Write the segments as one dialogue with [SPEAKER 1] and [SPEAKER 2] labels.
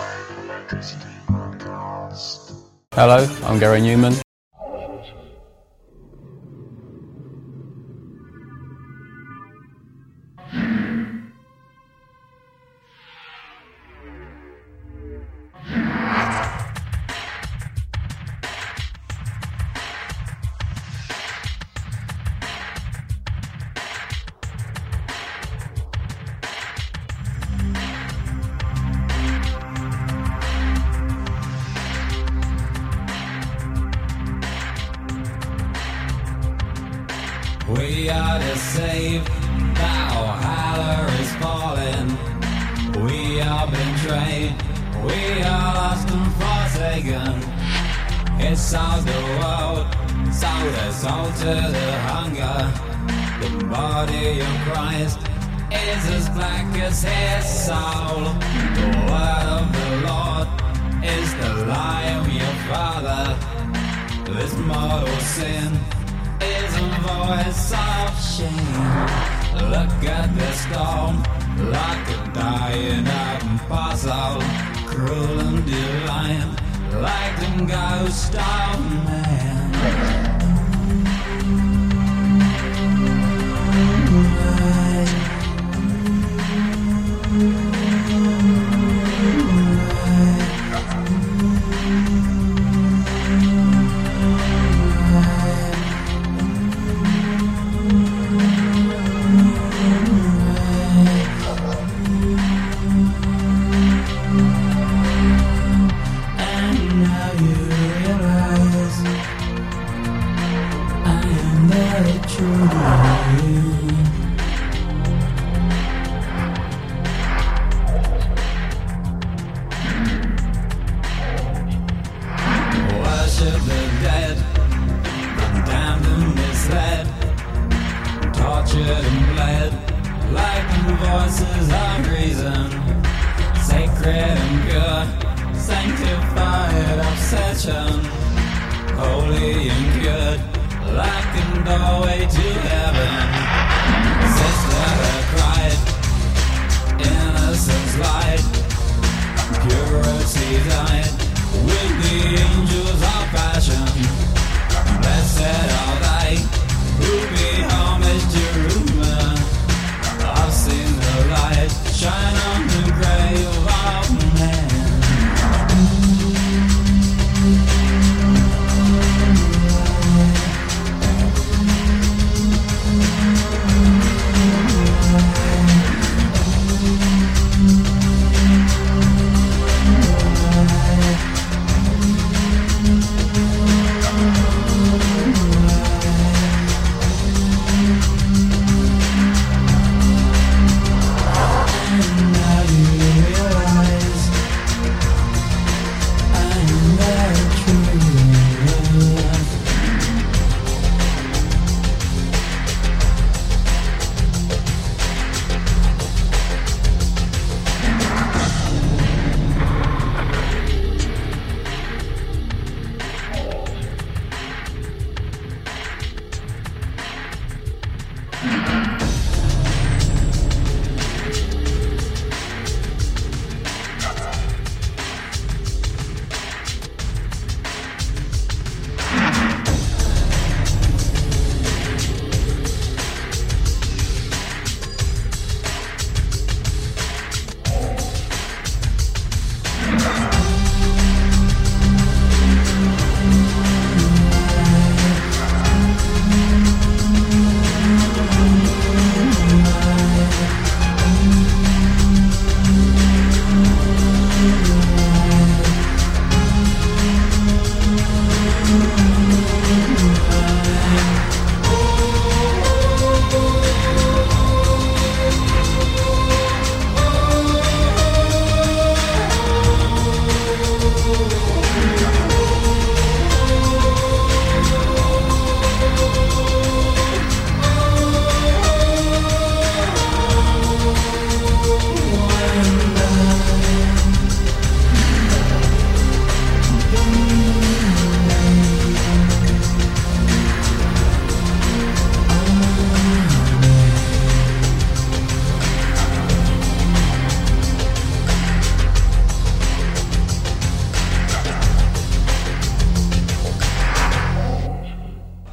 [SPEAKER 1] Hello, I'm Gary Newman.
[SPEAKER 2] We are deceived, now Haller is falling. We are betrayed, we are lost and forsaken. It sold the world, sold us all to the hunger. The body of Christ is as black as his soul. The word of the Lord is the lie of your father. This mortal sin is a voice of shame. Look at the storm, like a dying apostle, cruel and divine, like the ghost of man. Worship the dead, condemned and misled, tortured and bled, like the voices of reason, sacred and pure, sanctified obsession, holy and good, like a doorway to heaven. Sister cried, innocence lied, purity died, with the angels of passion. Blessed are they who be homage to Jerusalem. I've seen the light shine on the grave of man.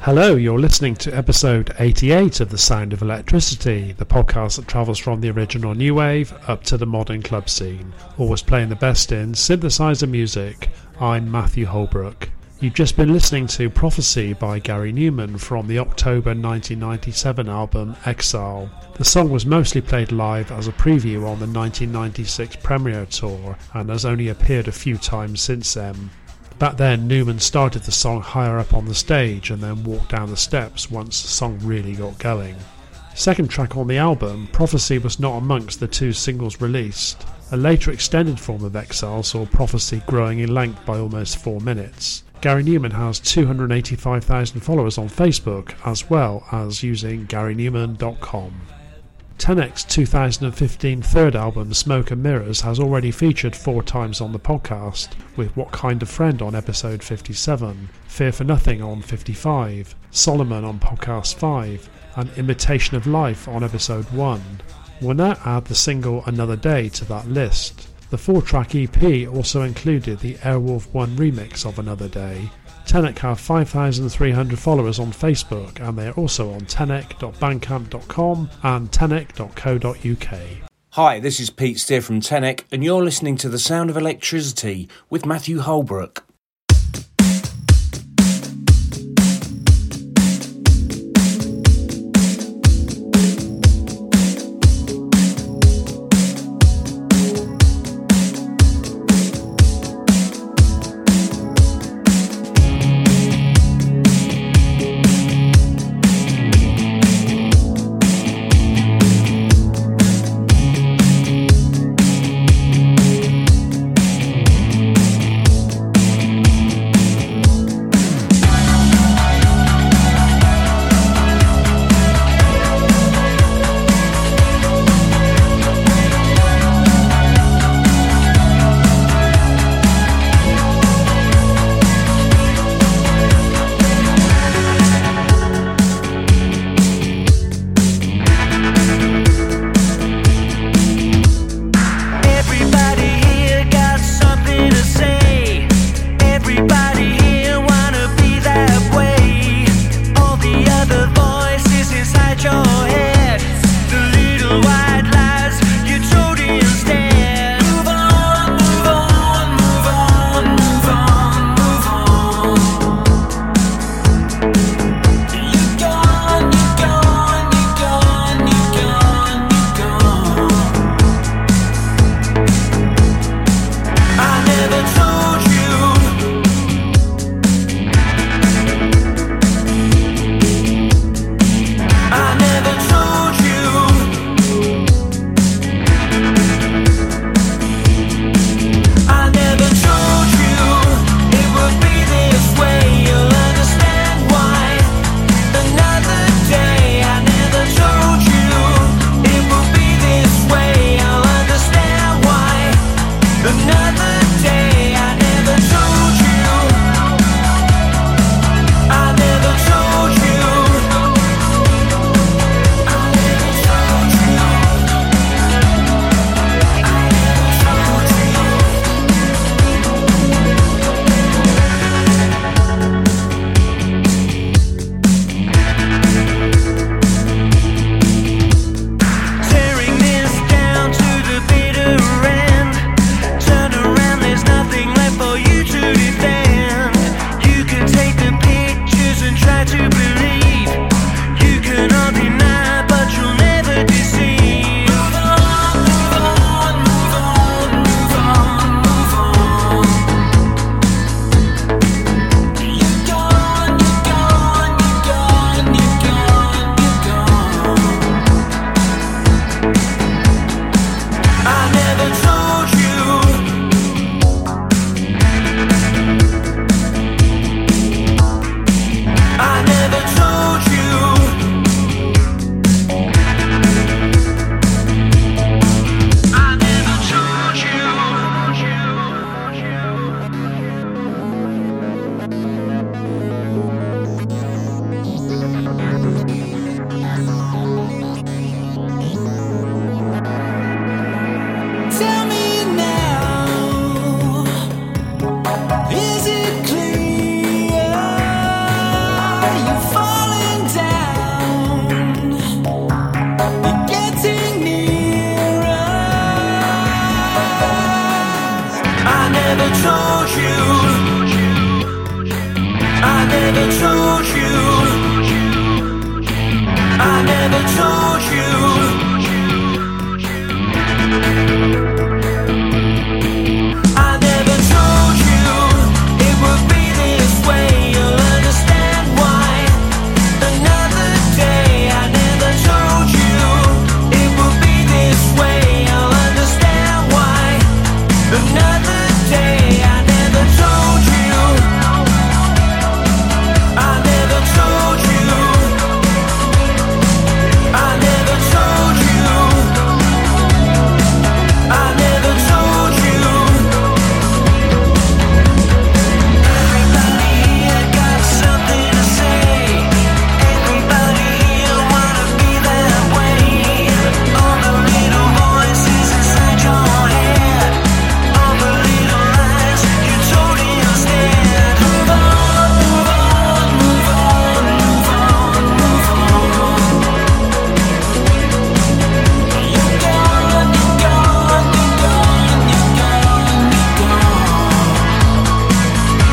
[SPEAKER 1] Hello, you're listening to episode 88 of The Sound of Electricity, the podcast that travels from the original new wave up to the modern club scene, always playing the best in synthesizer music. I'm Matthew Holbrook. You've just been listening to Prophecy by Gary Numan from the October 1997 album Exile. The song was mostly played live as a preview on the 1996 Premiere Tour and has only appeared a few times since then. Back then, Numan started the song higher up on the stage and then walked down the steps once the song really got going. Second track on the album, Prophecy was not amongst the two singles released. A later extended form of Exile saw Prophecy growing in length by almost 4 minutes. Gary Numan has 285,000 followers on Facebook, as well as using GaryNuman.com. Tenek's 2015 third album Smoke and Mirrors has already featured 4 times on the podcast, with What Kind of Friend on episode 57, Fear for Nothing on 55, Solomon on podcast 5, and Imitation of Life on episode 1. We'll now add the single Another Day to that list. The 4-track EP also included the Airwolf 1 remix of Another Day. Tenek have 5,300 followers on Facebook, and they are also on tenek.bandcamp.com and tenek.co.uk.
[SPEAKER 3] Hi, this is Pete Steer from Tenek, and you're listening to The Sound of Electricity with Matthew Holbrook.
[SPEAKER 4] never told you. I never told you. I never told you. I never told you it would be this way. You'll understand why. Another day. I never told you it would be this way. You'll understand why. Another day. I never told you. I never told you. I never told you. I never told you. Everybody here got something to say. Everybody here wanna be that way. All the little voices inside your head. All the little lies you told instead. Move on, move on, move on, move on, move on. You're gone, you're gone, you're gone, you're gone, you're gone.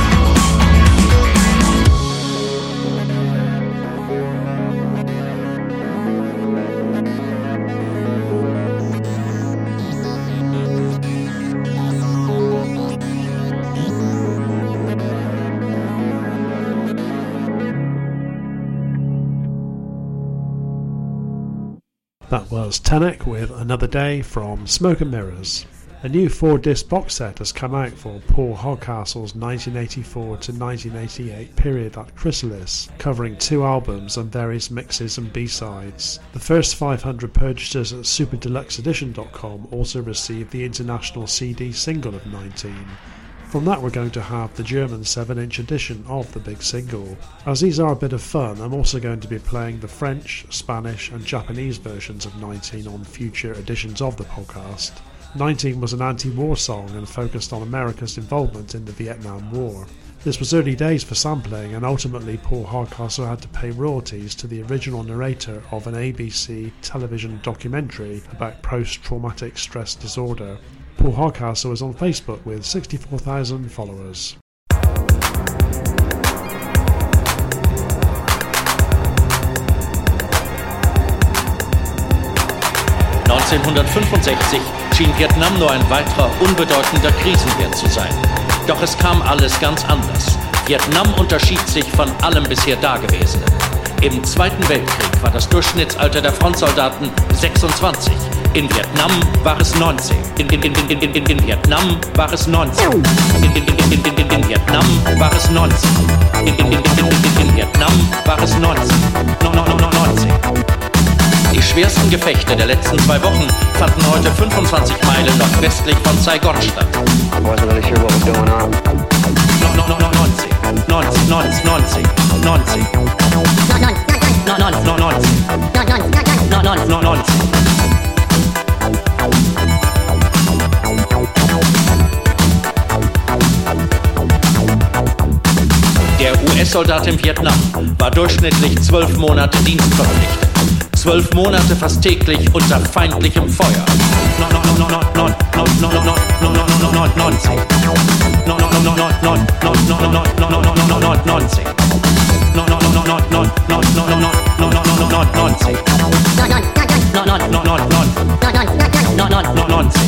[SPEAKER 1] That was Tenek with Another Day from Smoke and Mirrors. A new 4-disc box set has come out for Paul Hardcastle's 1984 to 1988 period at Chrysalis, covering 2 albums and various mixes and B-sides. The first 500 purchasers at superdeluxeedition.com also received the international CD single of 19. From that we're going to have the German 7-inch edition of the big single. As these are a bit of fun, I'm also going to be playing the French, Spanish and Japanese versions of 19 on future editions of the podcast. 19 was an anti-war song and focused on America's involvement in the Vietnam War. This was early days for sampling, and ultimately Paul Hardcastle had to pay royalties to the original narrator of an ABC television documentary about post-traumatic stress disorder. Paul Hardcastle is on Facebook with 64,000 followers.
[SPEAKER 5] 1965 schien Vietnam nur ein weiterer unbedeutender Krisenherd zu sein. Doch es kam alles ganz anders. Vietnam unterschied sich von allem bisher Dagewesenen. Im Zweiten Weltkrieg war das Durchschnittsalter der Frontsoldaten 26. In Vietnam war es 19. In Vietnam war es 19. In Vietnam war es 19. In Vietnam war es 19. 19. Die schwersten Gefechte der letzten 2 Wochen fanden heute 25 Meilen nordwestlich von Saigon statt.
[SPEAKER 6] I wasn't really sure what was going on.
[SPEAKER 5] 19. Der US-Soldat in Vietnam war durchschnittlich 12 Monate dienstverpflichtet. 12 Monate fast täglich unter feindlichem Feuer. 19.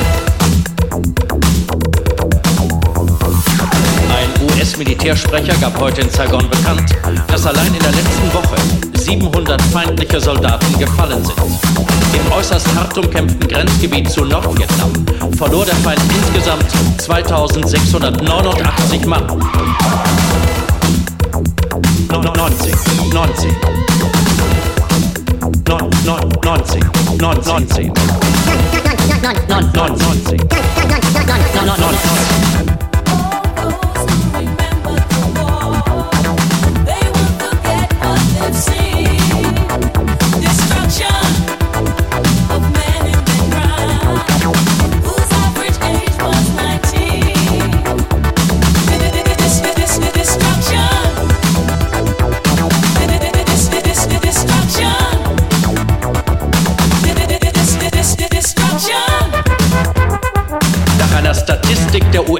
[SPEAKER 5] Ein US-Militärsprecher gab heute in Saigon bekannt, dass allein in der letzten Woche 700 feindliche Soldaten gefallen sind. Im äußerst hart umkämpften Grenzgebiet zu Nordvietnam verlor der Feind insgesamt 2689 Mann. 19.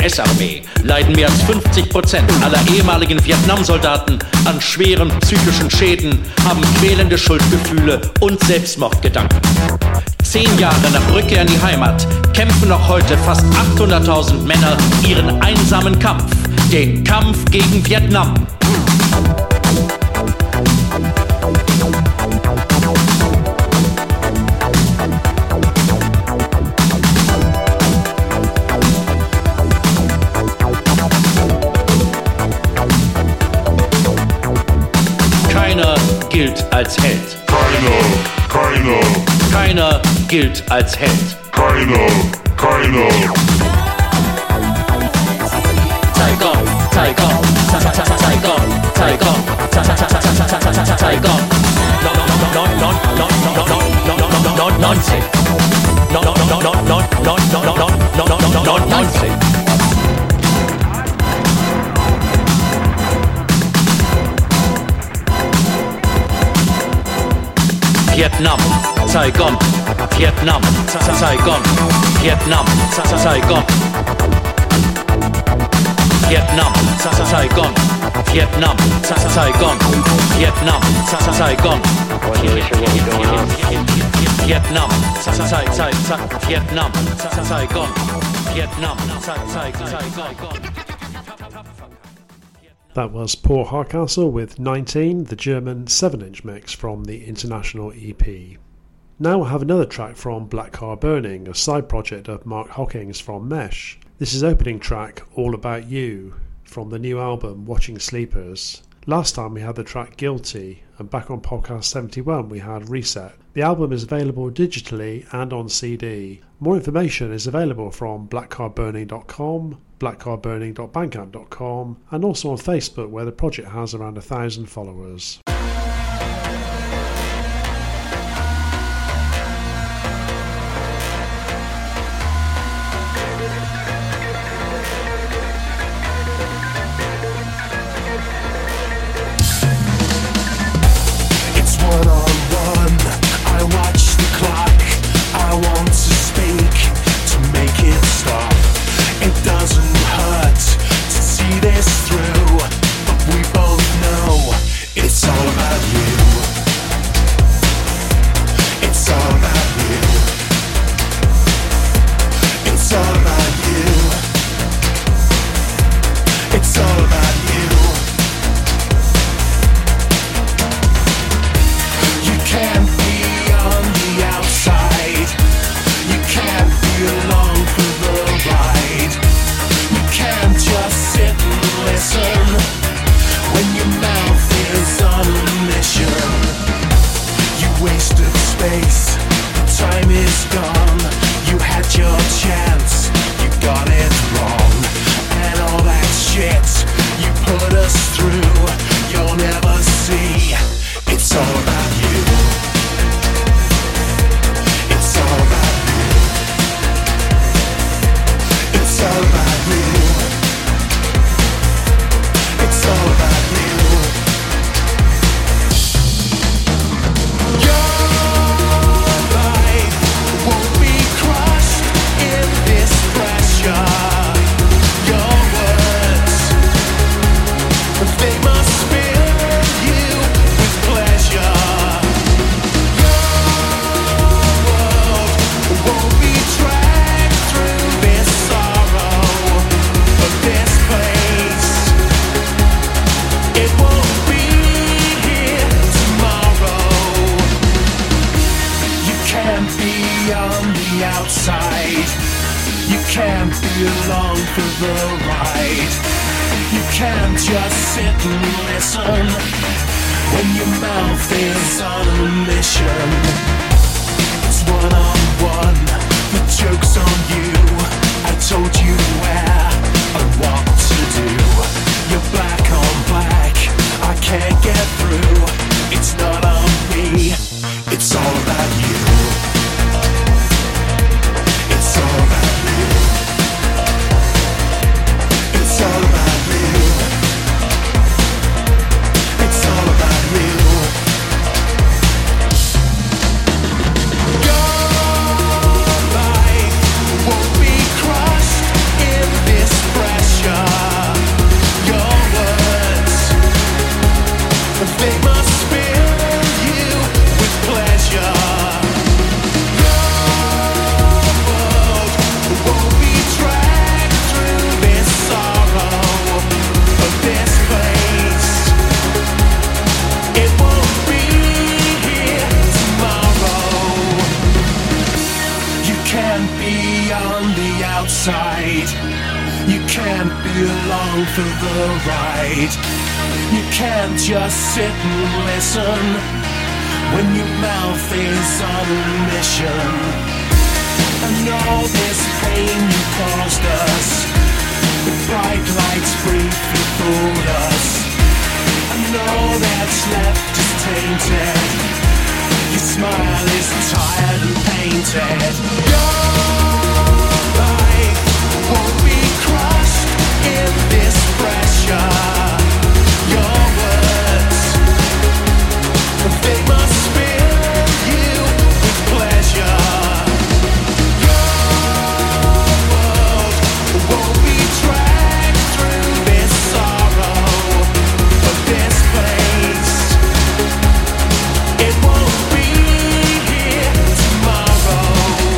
[SPEAKER 5] US-Armee leiden mehr als 50% aller ehemaligen Vietnam-Soldaten an schweren psychischen Schäden, haben quälende Schuldgefühle und Selbstmordgedanken. 10 Jahre nach Rückkehr in die Heimat kämpfen noch heute fast 800.000 Männer ihren einsamen Kampf, den Kampf gegen Vietnam. Keiner gilt als Held. Keiner gilt als Held. Saigon, Saigon, Saigon, Saigon, Saigon. 90. Vietnam, Saigon, Vietnam, Saigon, Vietnam, Saigon. Vietnam, Saigon, Vietnam, Saigon, Vietnam, Saigon.
[SPEAKER 6] Wasn't really sure what was going on.
[SPEAKER 5] Vietnam, Vietnam, Saigon, Vietnam, Saigon.
[SPEAKER 1] That was Paul Hardcastle with 19, the German 7-inch mix from the International EP. Now we'll have another track from Black Car Burning, a side project of Mark Hockings from Mesh. This is opening track All About You from the new album Watching Sleepers. Last time we had the track Guilty, and back on podcast 71 we had Reset. The album is available digitally and on CD. More information is available from blackcarburning.com, blackcarburning.bandcamp.com, and also on Facebook, where the project has around 1,000 followers.
[SPEAKER 7] Your life won't be crushed in this You can't be along for the ride. You can't just sit and listen when your mouth is on a mission. And all this pain you caused us, the bright lights briefly fooled us, and all that's left is tainted. Your smile is tired and painted. Your life won't be crushed in this pressure. Your words, they must fill you with pleasure. Won't be dragged through this sorrow, but this place, it won't be here tomorrow.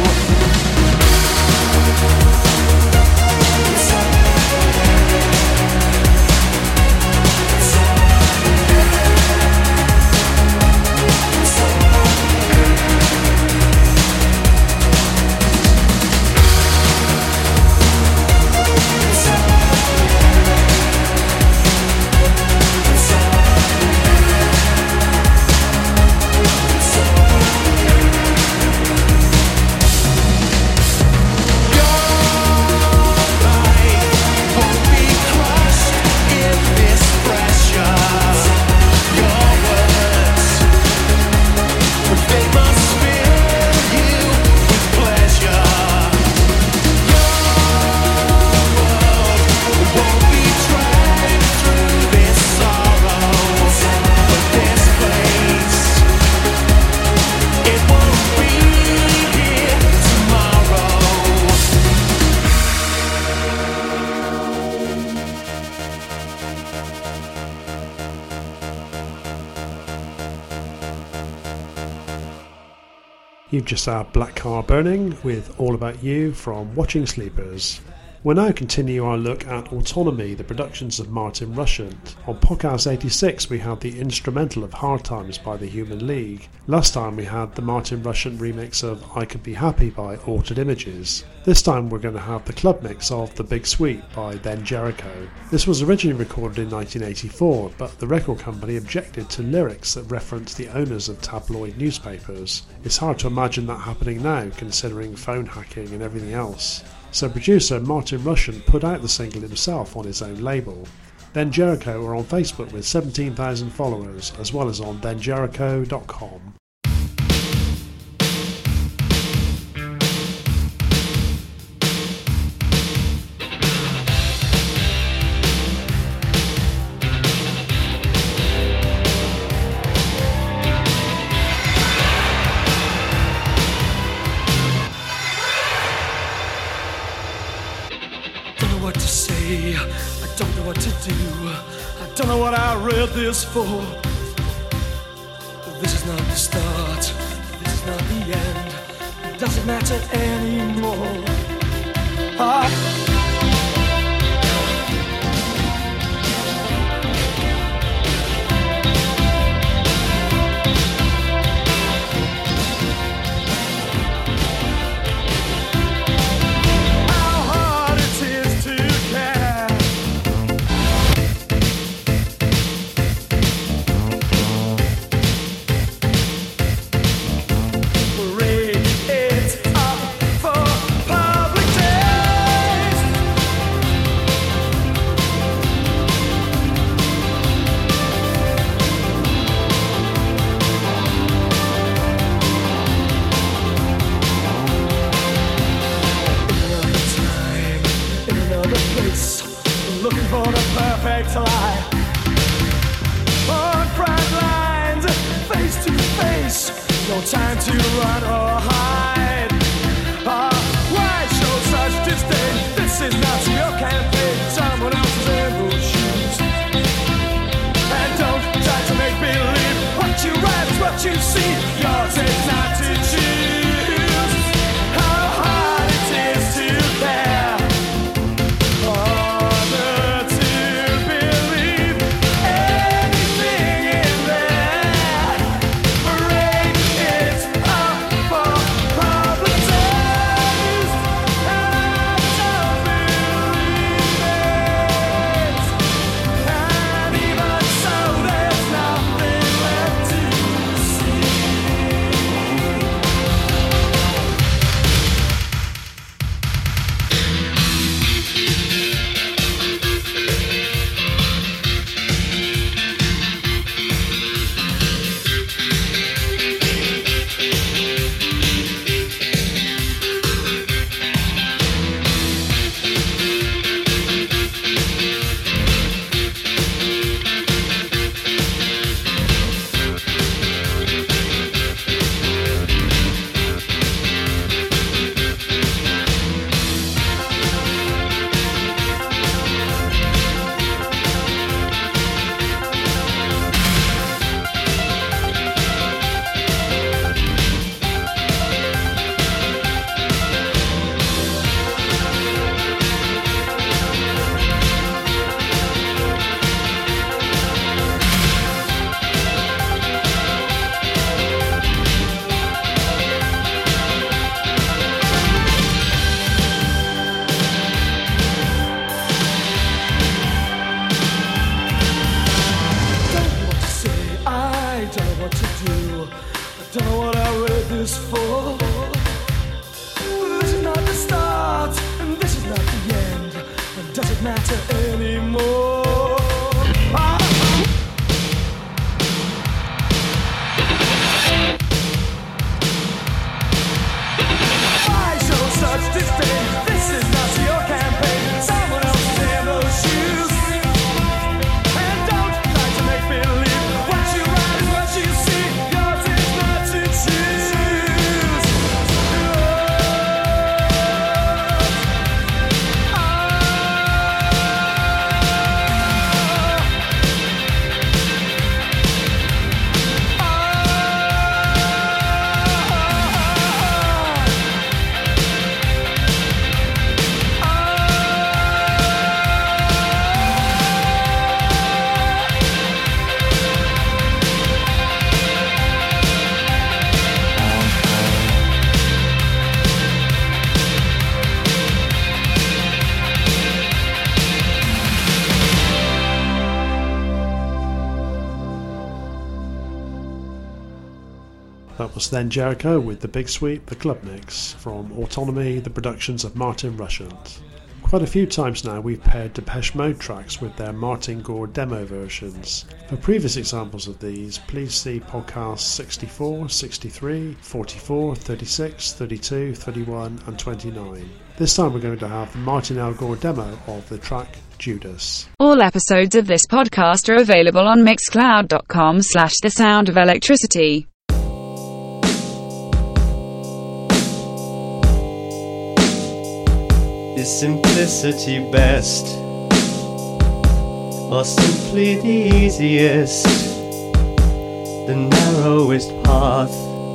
[SPEAKER 1] You've just had Black Car Burning with All About You from Watching Sleepers. We'll now continue our look at Autonomy, the productions of Martin Rushent. On podcast 86 we had the instrumental of Hard Times by the Human League. Last time we had the Martin Rushent remix of I Could Be Happy by Altered Images. This time we're going to have the club mix of The Big Sweep by Then Jericho. This was originally recorded in 1984, but the record company objected to lyrics that referenced the owners of tabloid newspapers. It's hard to imagine that happening now, considering phone hacking and everything else. So producer Martin Rushent put out the single himself on his own label. Then Jericho are on Facebook with 17,000 followers, as well as on thenjericho.com.
[SPEAKER 7] I don't know what to do. I don't know what I read this for. This is not the start. This is not the end. It doesn't matter anymore. Time to run or hide. Why show such disdain? This is not your campaign. Someone else's in those shoes. And don't try to make believe what you write is what you see. Yours is not to choose. How hard it is to care. Harder to believe matter anymore. Why show such disdain? This is not your campaign. Someone else is in those shoes. And don't try to make believe what you write is what you see. Yours is not to choose.
[SPEAKER 1] That was Then Jericho with The Big Sweep, The Club Mix, from Autonomy, the productions of Martin Rushent. Quite a few times now we've paired Depeche Mode tracks with their Martin Gore demo versions. For previous examples of these, please see podcasts 64, 63, 44, 36, 32, 31 and 29. This time we're going to have the Martin L. Gore demo of the track Judas.
[SPEAKER 8] All episodes of this podcast are available on mixcloud.com/thesoundofelectricity.
[SPEAKER 9] Is simplicity best, or simply the easiest? The narrowest path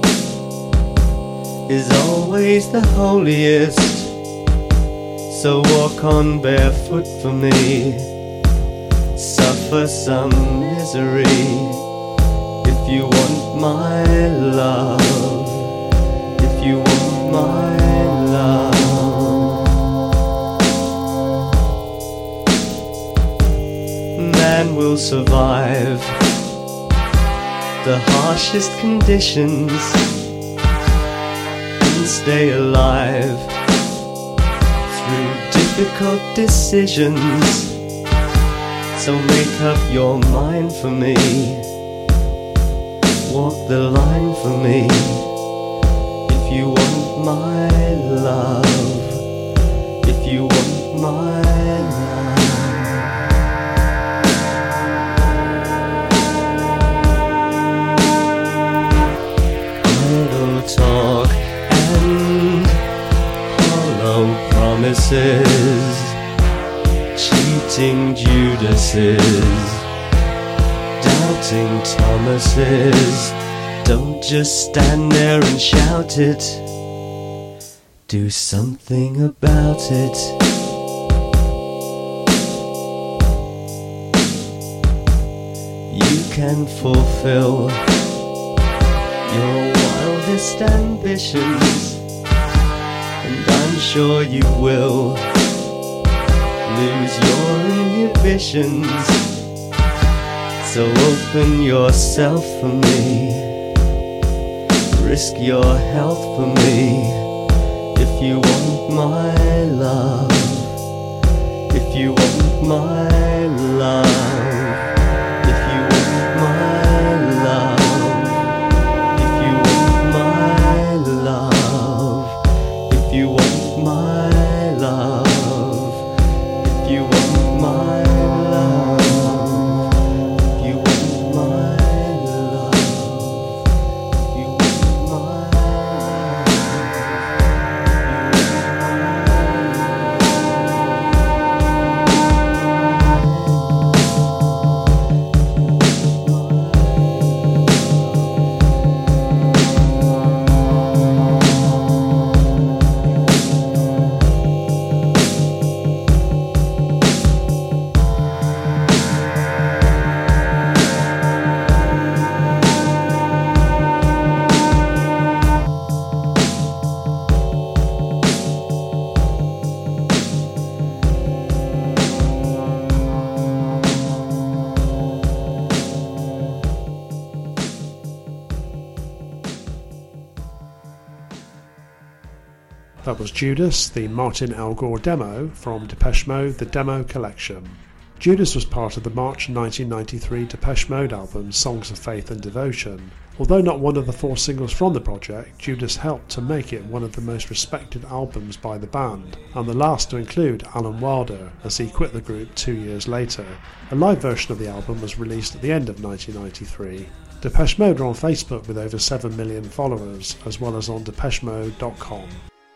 [SPEAKER 9] is always the holiest. So walk on barefoot for me, suffer some misery. If you want my love, if you want my love. Man will survive the harshest conditions and stay alive through difficult decisions. So make up your mind for me, walk the line for me. If you want my love, if you want my love. Talk and hollow promises, cheating Judases, doubting Thomases. Don't just stand there and shout it, do something about it. You can fulfill your wildest ambitions, and I'm sure you will lose your inhibitions. So open yourself for me, risk your health for me. If you want my love, if you want my love.
[SPEAKER 1] That was Judas, the Martin Elgore demo from Depeche Mode, the Demo Collection. Judas was part of the March 1993 Depeche Mode album Songs of Faith and Devotion. Although not one of the 4 singles from the project, Judas helped to make it one of the most respected albums by the band, and the last to include Alan Wilder, as he quit the group 2 years later. A live version of the album was released at the end of 1993. Depeche Mode are on Facebook with over 7 million followers, as well as on depechemode.com.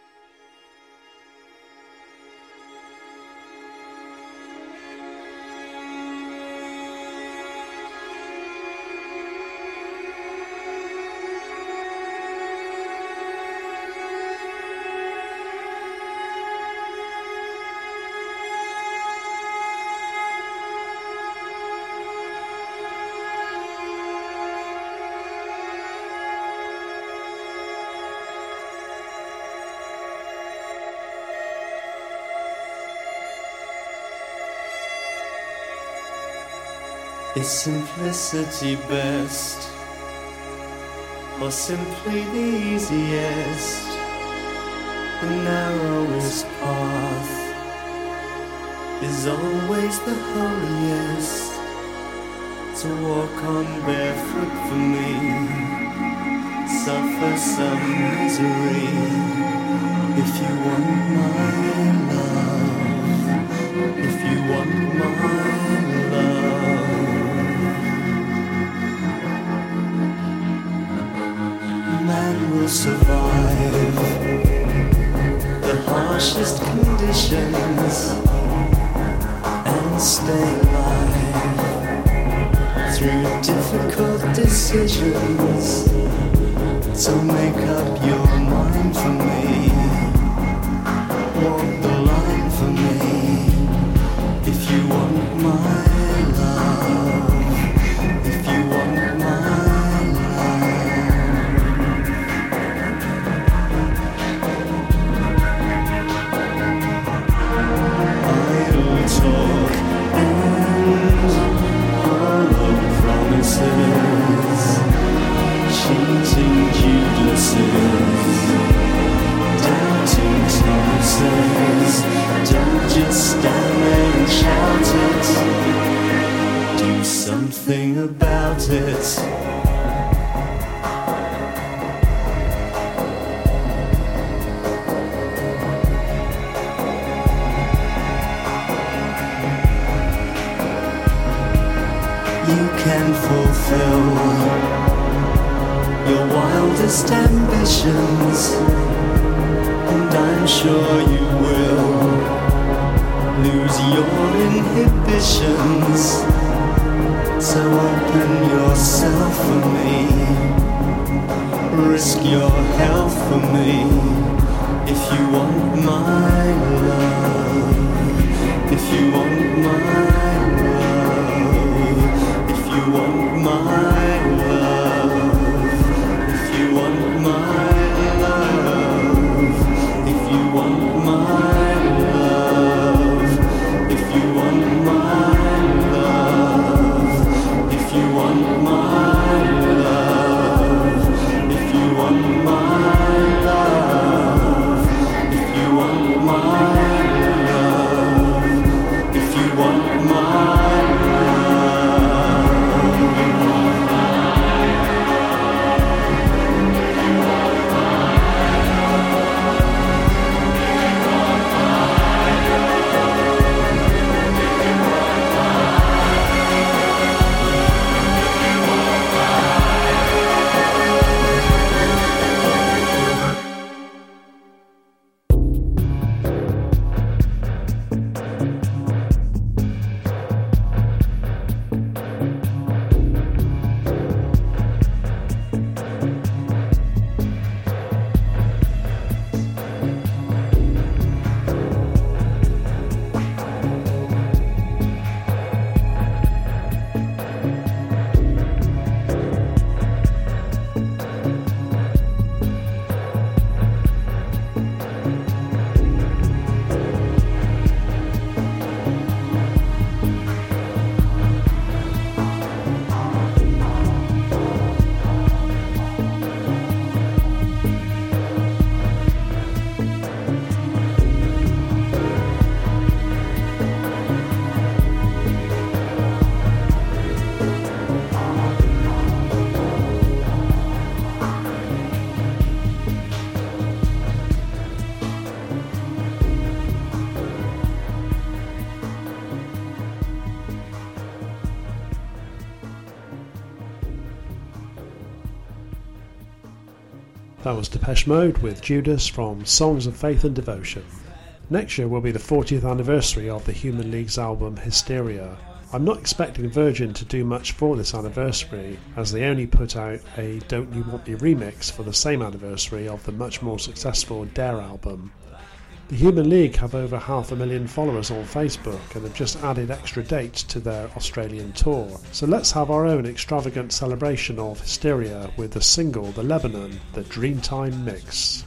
[SPEAKER 9] Is simplicity best, or simply the easiest, the narrowest path is always the holiest? To walk on barefoot for me, suffer some misery. If you want my love, if you want my love, man will survive the harshest conditions and stay alive through difficult decisions. So make up your mind for me, walk the line for me. If you want my love, if you want my talk and hollow promises, cheating Judases, doubting Thomases. Don't just stand there and shout it, do something about it. You can fulfill your wildest ambitions, and I'm sure you will lose your inhibitions. So open yourself for me, risk your health for me. If you want my love, if you want my love, if you want my love, if you want my love, if you want my love, if you want my love, if you want my love, if you want my love, if you want my love, if you want
[SPEAKER 1] That was Depeche Mode with Judas from Songs of Faith and Devotion. Next year will be the 40th anniversary of the Human League's album Hysteria. I'm not expecting Virgin to do much for this anniversary, as they only put out a Don't You Want Me remix for the same anniversary of the much more successful Dare album. The Human League have over 500,000 followers on Facebook and have just added extra dates to their Australian tour. So let's have our own extravagant celebration of Hysteria with the single The Lebanon, the Dreamtime Mix.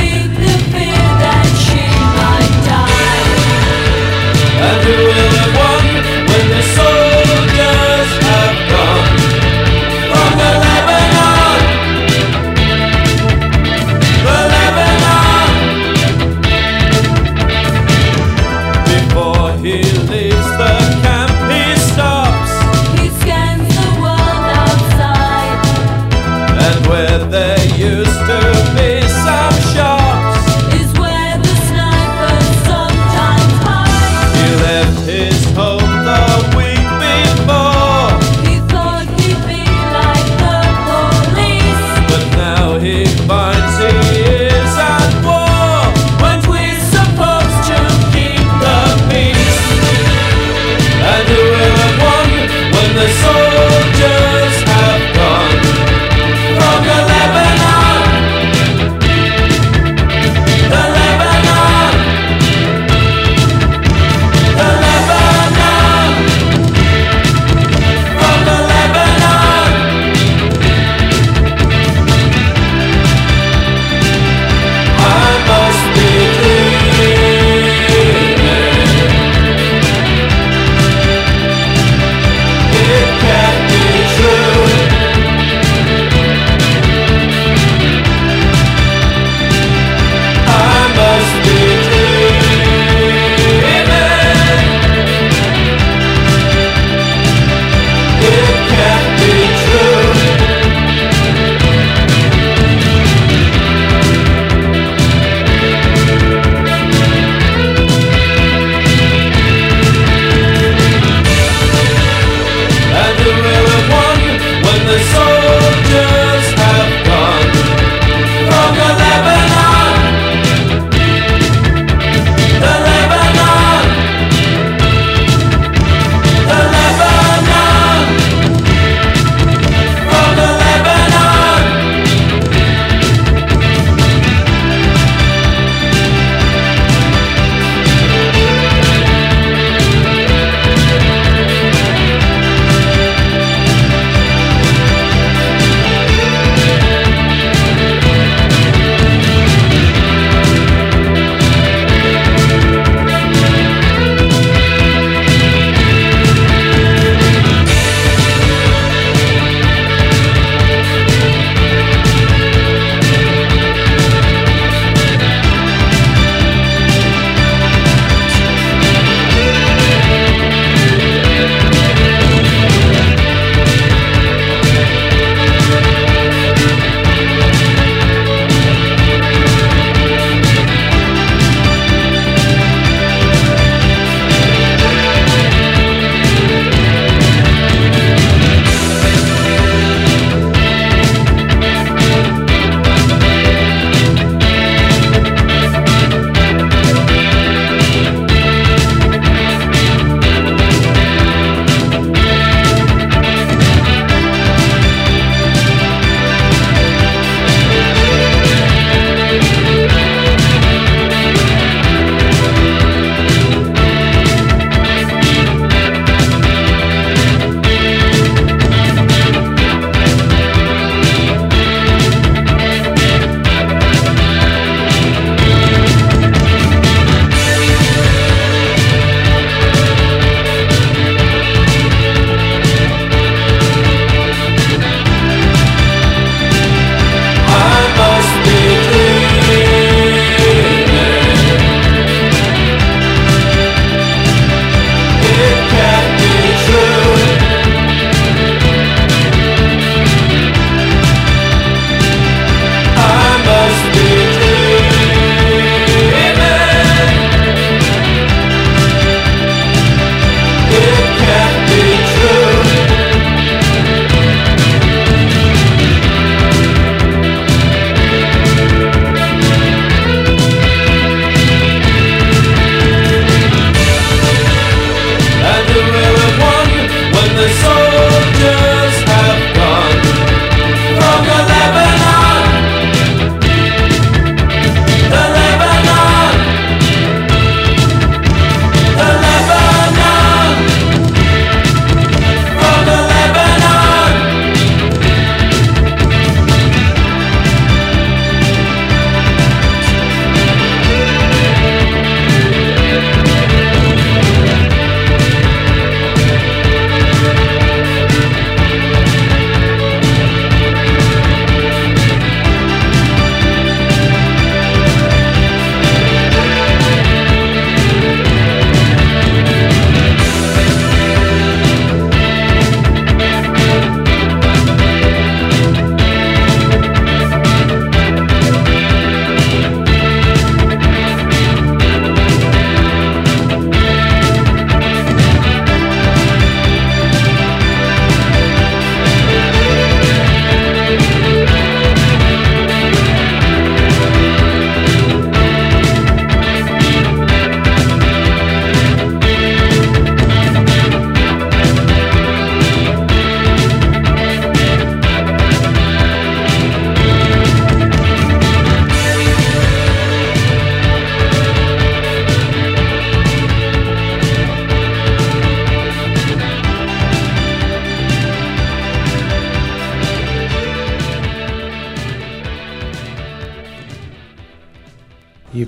[SPEAKER 2] And who will it want?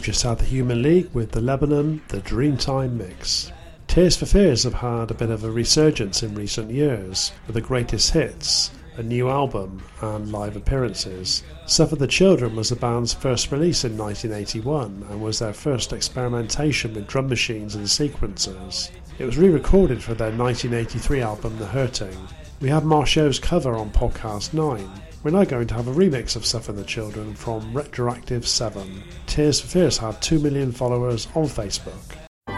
[SPEAKER 1] You've just had the Human League with the Lebanon, the Dreamtime mix. Tears for Fears have had a bit of a resurgence in recent years, with the greatest hits, a new album and live appearances. Suffer the Children was the band's first release in 1981 and was their first experimentation with drum machines and sequencers. It was re-recorded for their 1983 album The Hurting. We had Marshall's cover on podcast 9. We're now going to have a remix of Suffer the Children from Retroactive 7. Tears for Fears had 2 million followers on Facebook.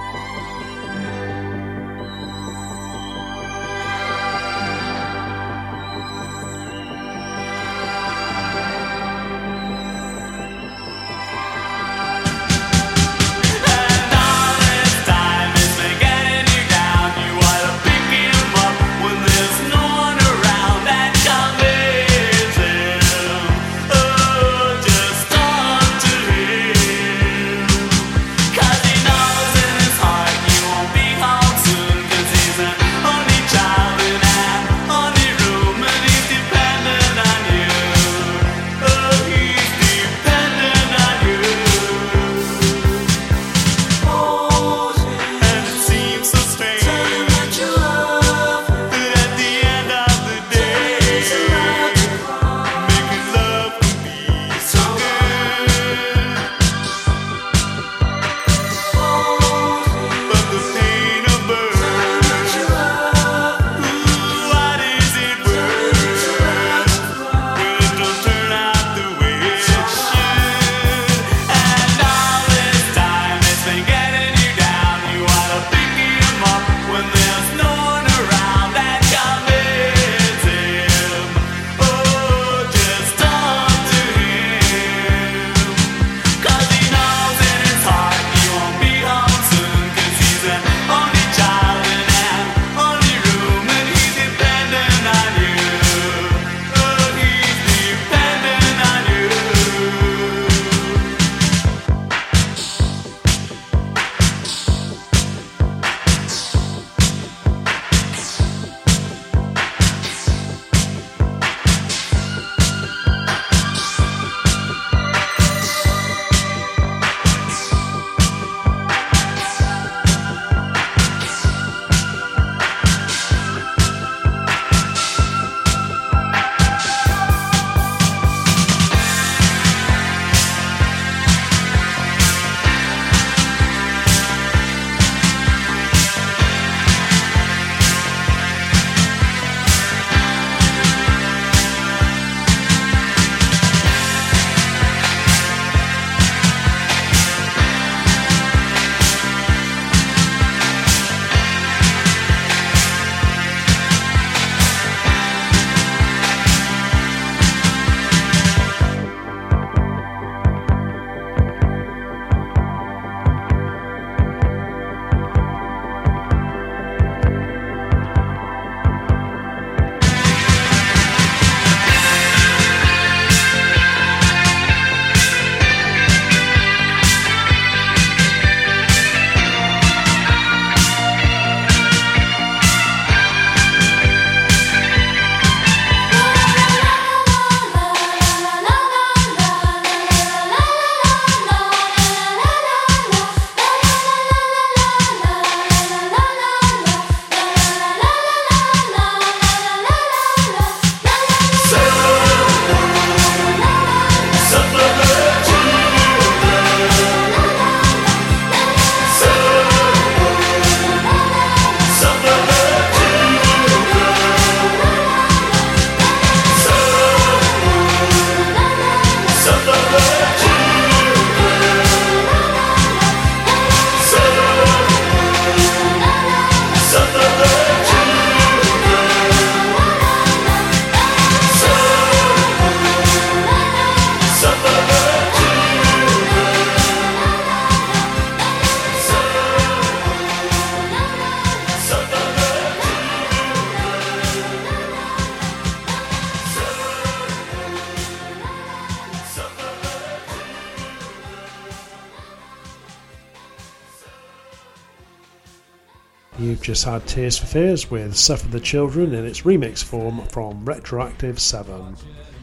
[SPEAKER 1] You've just had Tears for Fears with Suffer the Children in its remix form from Retroactive 7.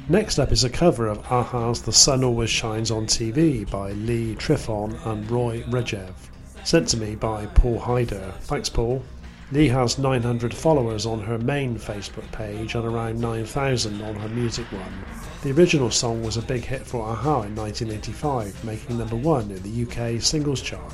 [SPEAKER 1] Next up is a cover of a-ha's The Sun Always Shines on TV by Lee Trifon and Roy Regev, sent to me by Paul Hyder. Thanks, Paul. Lee has 900 followers on her main Facebook page and around 9,000 on her music one. The original song was a big hit for a-ha in 1985, making number 1 in the UK singles chart.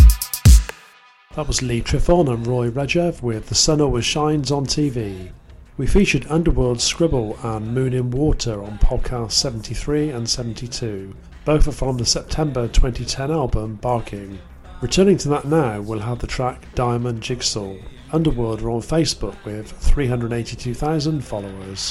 [SPEAKER 1] That was Lee Trifon and Roy Regev with The Sun Always Shines on TV. We featured Underworld Scribble and Moon in Water on podcast 73 and 72. Both are from the September 2010 album Barking. Returning to that now, we'll have the track Diamond Jigsaw. Underworld are on Facebook with 382,000 followers.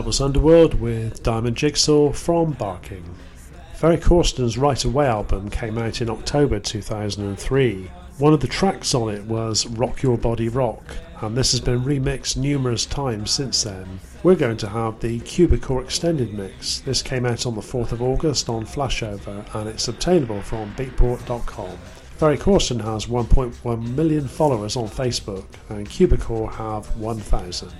[SPEAKER 1] That was Underworld with Diamond Jigsaw from Barking. Ferry Corsten's Right Away album came out in October 2003. One of the tracks on it was Rock Your Body Rock, and this has been remixed numerous times since then. We're going to have the Cubicore Extended Mix. This came out on the 4th of August on Flashover, and it's obtainable from beatport.com. Ferry Corsten has 1.1 million followers on Facebook, and Cubicore have 1,000.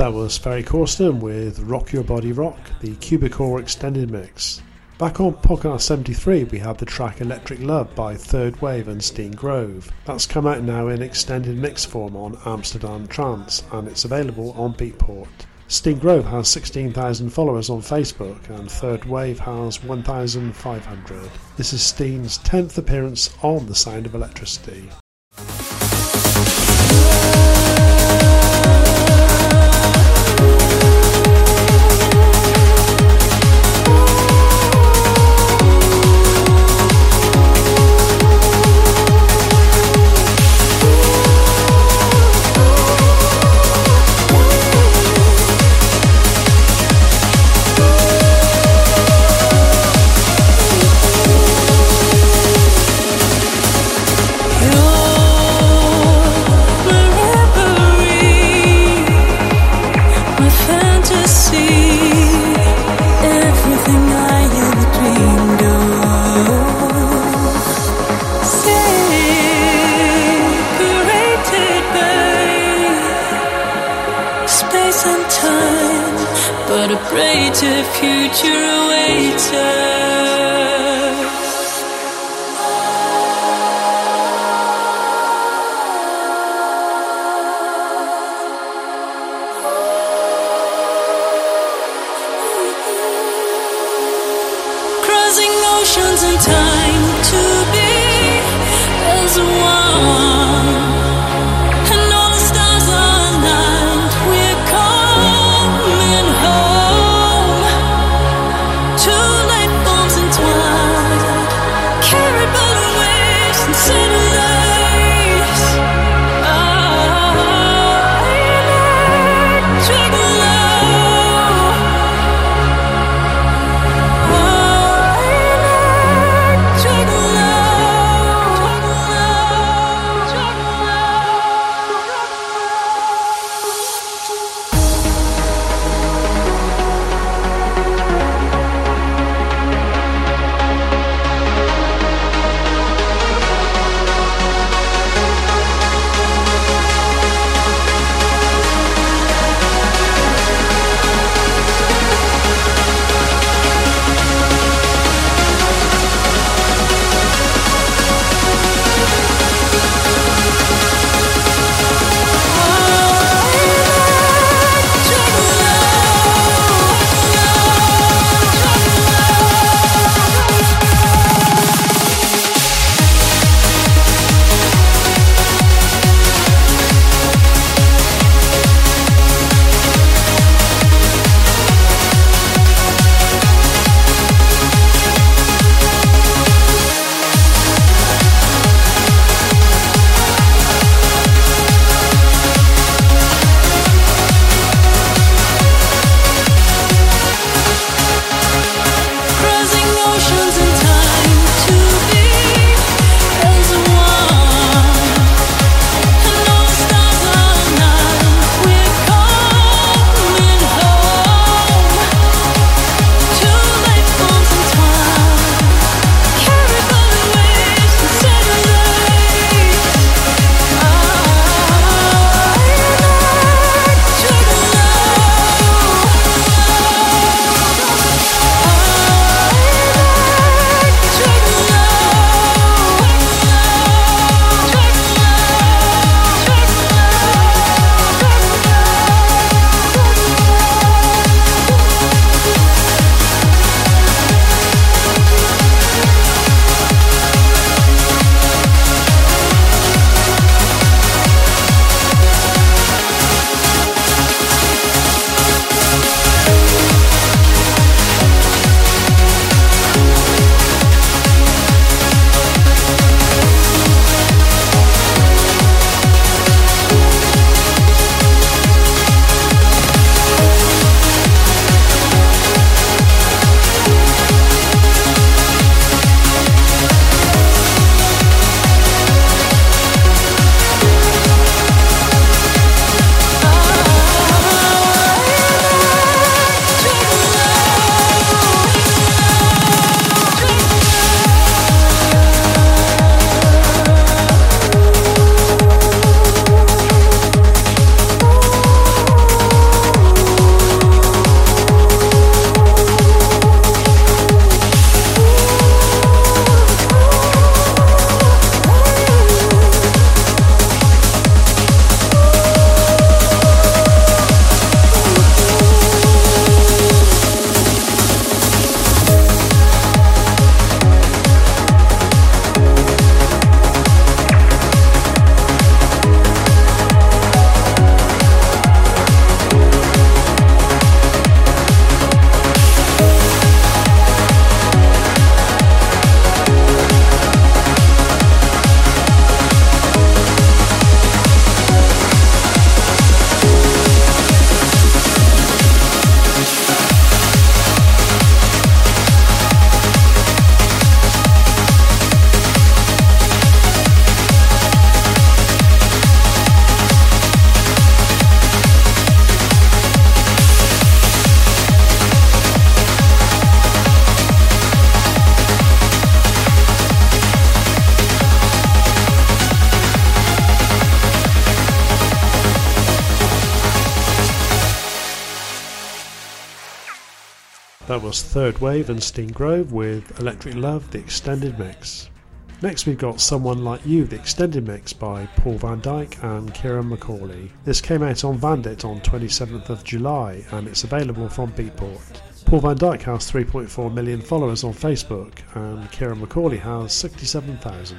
[SPEAKER 1] That was Ferry Corsten with Rock Your Body Rock, the Cubicore extended mix. Back on podcast 73 we have the track Electric Love by Third Wave and Steen Grove. That's come out now in extended mix form on Amsterdam Trance and it's available on Beatport. Steen Grove has 16,000 followers on Facebook and Third Wave has 1,500. This is Steen's 10th appearance on The Sound of Electricity. That was Third Wave and Steen Grove with Electric Love, the extended mix. Next we've got Someone Like You, the extended mix by Paul van Dyk and Kieran McCauley. This came out on Vandit on 27th of July and it's available from Beatport. Paul van Dyk has 3.4 million followers on Facebook and Kieran McCauley has 67,000.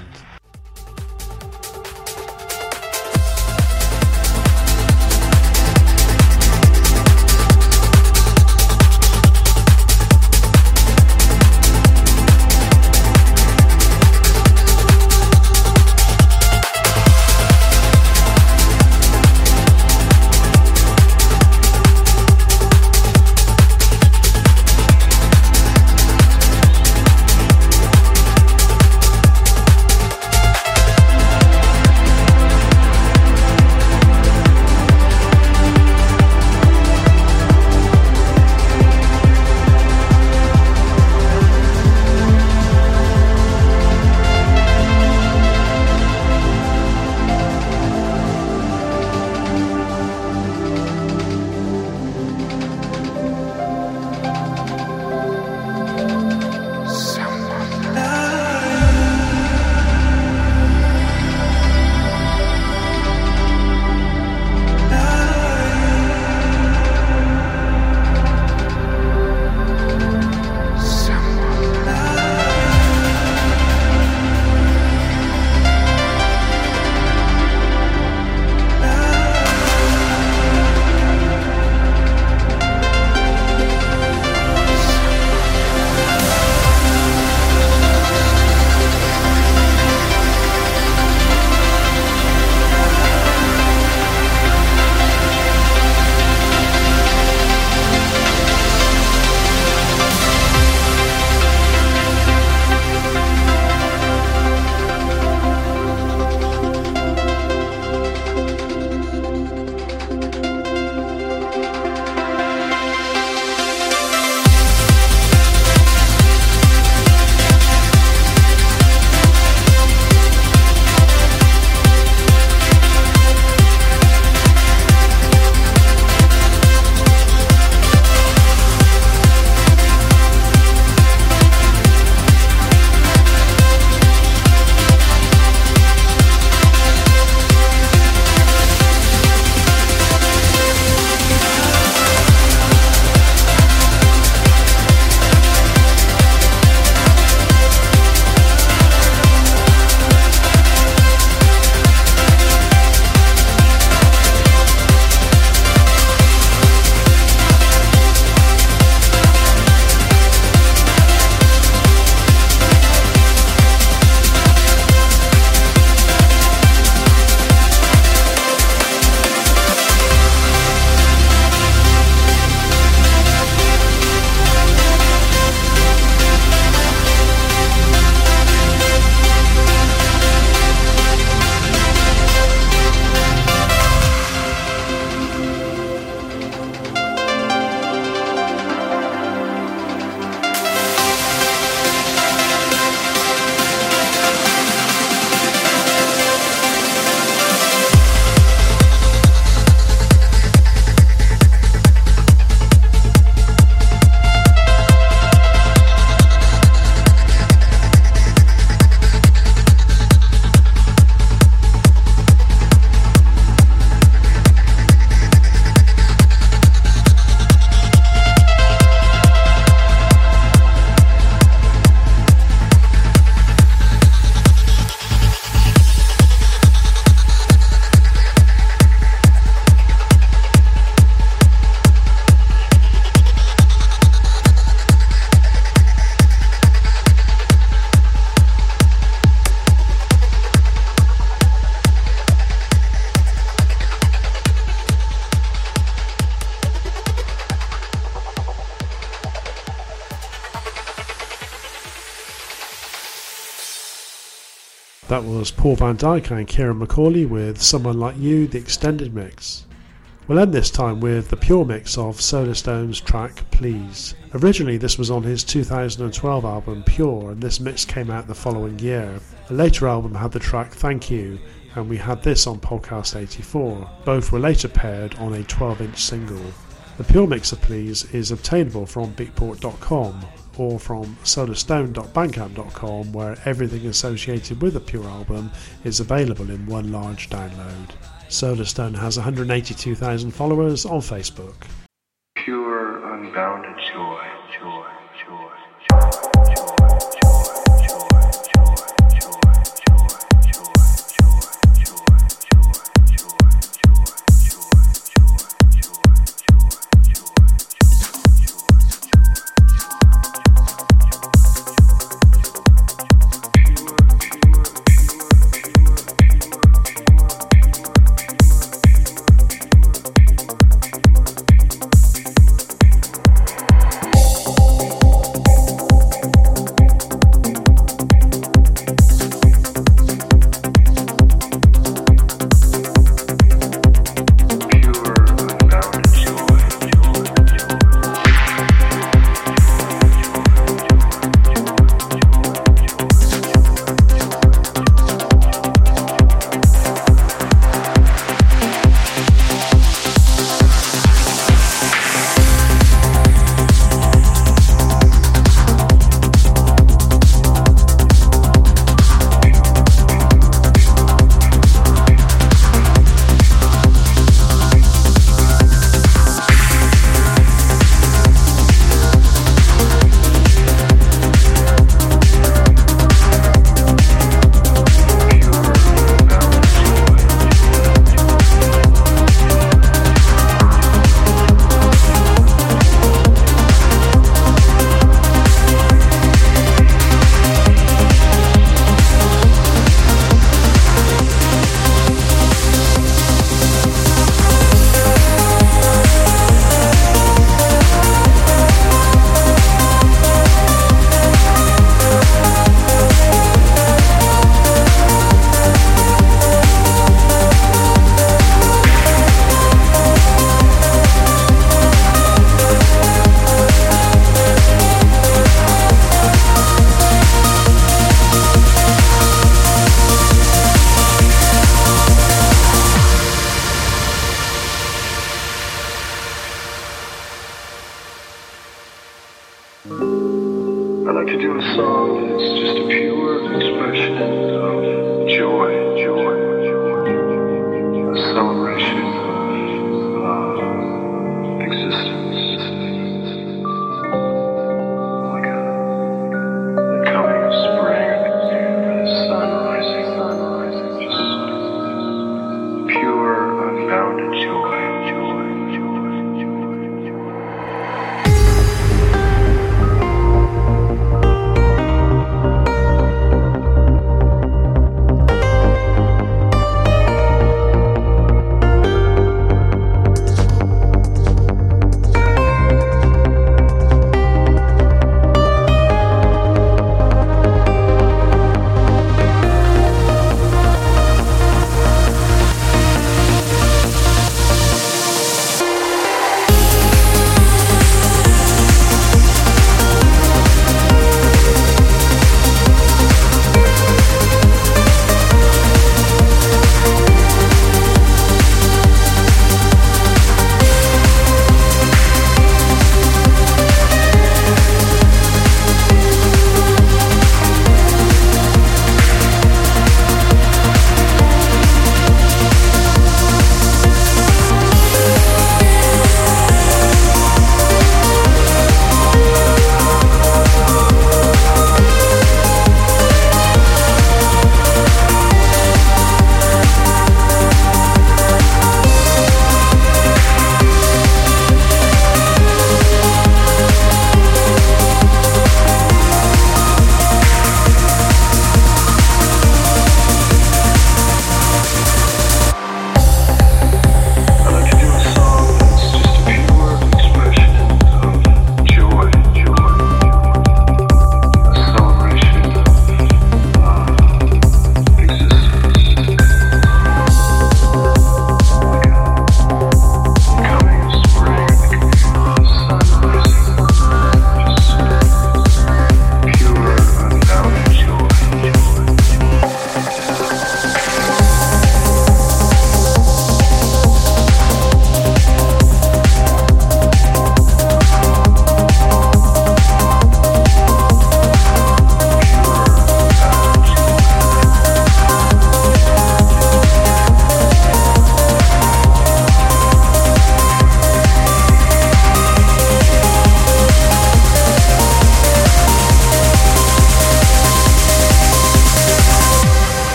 [SPEAKER 1] That was Paul van Dyk and Kieran McCauley with Someone Like You, the extended mix. We'll end this time with the pure mix of Solarstone's track Please. Originally this was on his 2012 album Pure, and this mix came out the following year. A later album had the track Thank You, and we had this on Podcast 84. Both were later paired on a 12-inch single. The Pure Mixer Please is obtainable from beatport.com or from solarstone.bandcamp.com, where everything associated with the Pure album is available in one large download. Solarstone has 182,000 followers on Facebook.
[SPEAKER 10] Pure, unbounded joy, joy, joy.
[SPEAKER 11] I'd like to do a song that's just a pure expression of joy, a celebration of existence, like a coming of spring, or the sun rising, just pure, unbounded joy.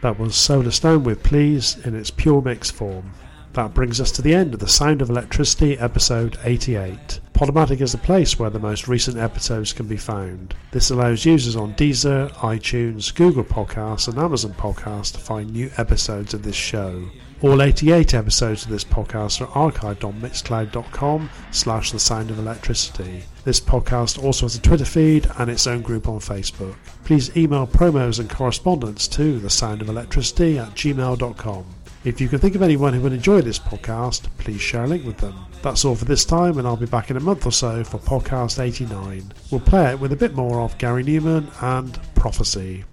[SPEAKER 1] That was Solar Stone with Please in its pure mix form. That brings us to the end of The Sound of Electricity episode 88. Podomatic is the place where the most recent episodes can be found. This allows users on Deezer, iTunes, Google Podcasts and Amazon Podcasts to find new episodes of this show. All 88 episodes of this podcast are archived on mixcloud.com/The Sound of Electricity. This podcast also has a Twitter feed and its own group on Facebook. Please email promos and correspondence to thesoundofelectricity@gmail.com. If you can think of anyone who would enjoy this podcast, please share a link with them. That's all for this time, and I'll be back in a month or so for podcast 89. We'll play it with a bit more of Gary Newman and Prophecy.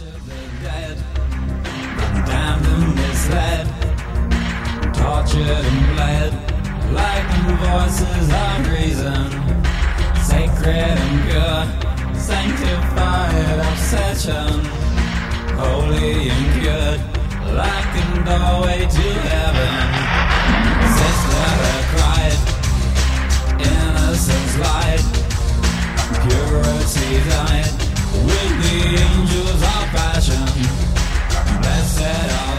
[SPEAKER 2] Damned and misled, tortured and bled, like the voices of reason, sacred and pure, sanctified obsession, holy and good, like a doorway to heaven. Sister cried, innocence lied, purity died, with the angels of passion. Blessed are